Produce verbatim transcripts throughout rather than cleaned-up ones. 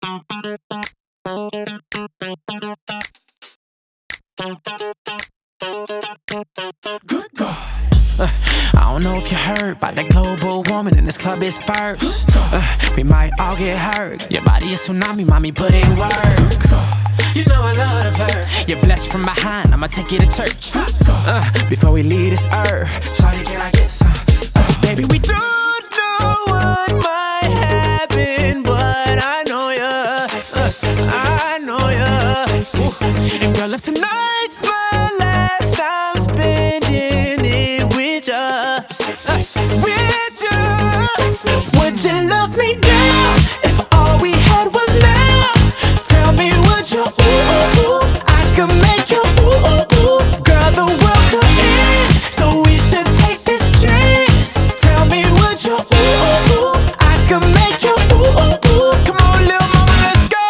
Good God. Uh, I don't know if you heard about that global warming and this club is first. Uh, we might all get hurt. Your body is tsunami, mommy, put in work. You know I love her. You're blessed from behind, I'ma take you to church. Uh, before we leave this earth, shawty, can I get some? Uh, baby, we don't know what might happen, but I know ya. Uh, I know ya. Ooh. And girl, if tonight's my last time spending it with ya, uh, with ya, would you love me now if all we had was now? Tell me, would you? Ooh, ooh, ooh, I could make you. Ooh, ooh, ooh, girl, the world could end, so we should take this chance. Tell me, would you? Ooh, ooh, ooh, I could make you. Ooh, ooh, ooh, come on, little mama, let's go.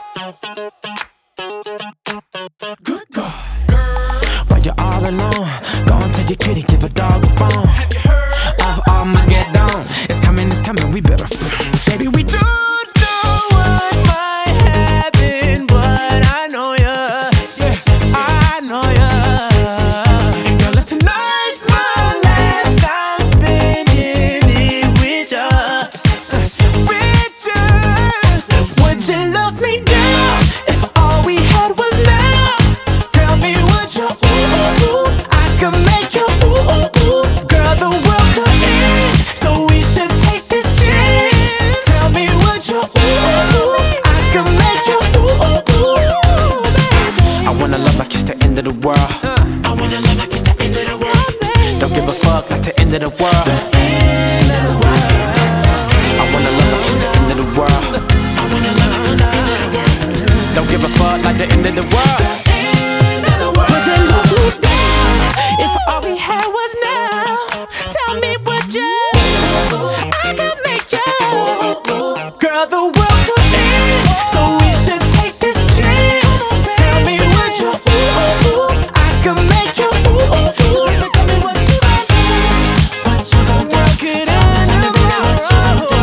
Good God. While you're all alone, go and tell your kitty, give a dog a bone. Have you heard of Armageddon? It's coming, it's coming, we better. Baby, we don't know what might happen, but I know ya. Yeah, I know ya. And girl, if tonight's my last time spending it with ya, uh, with ya, would you love me now if all we had was now? Tell me, would you? Ooh, ooh, ooh, I could make you. Ooh, ooh, ooh, girl, the world could end, so we should take this chance. Tell me, would you? Ooh, ooh, ooh, I could make you. Ooh, ooh, ooh. I wanna love like it's the end of the world. I wanna love like it's the end of the world. Don't give a fuck like the end of the world. The end of the world. I wanna love like it's the end of the world. I wanna love like it's the end of the world. Don't give a fuck like the end of the world. The end of the world. Would you love me now if all we had was now? Tell me, would you? I could make you. Girl, the world could end, so we should take this chance. Tell me, would you? I could make you. Tell me what you gon' do. What you gon' do? Work it out. Tell me, baby, what you gon' do.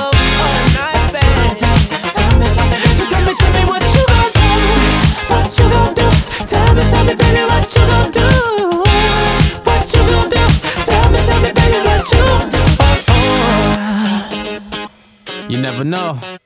So tell me, tell me what you gon' do. What you gon' do? Tell me, tell me, baby, what you gon' do. What you gon' do? Tell me, tell me, baby, what you gon' do. You never know.